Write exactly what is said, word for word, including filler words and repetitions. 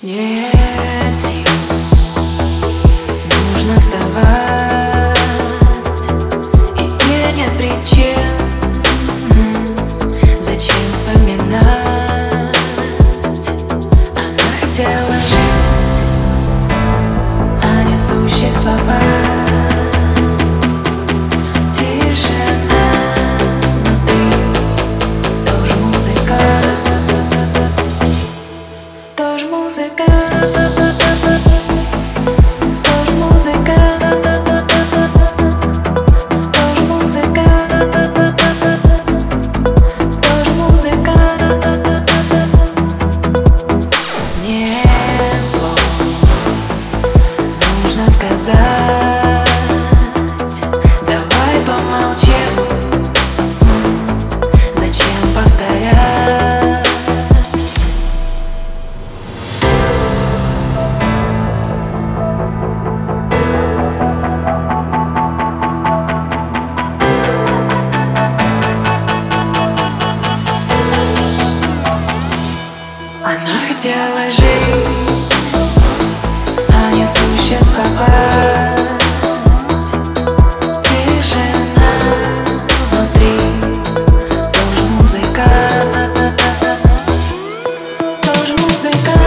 Нет сил, нужно вставать, и где нет причин, зачем вспоминать? Она хотела жить, а не существовать. Тишина внутри, тоже музыка, тоже музыка. Тоже музыка, тоже музыка, тоже музыка. Нет слов, нужно сказать. Давай помолчим, зачем повторять? Она хотела жить, а не существовать. Тишина внутри, тоже музыка, тоже музыка.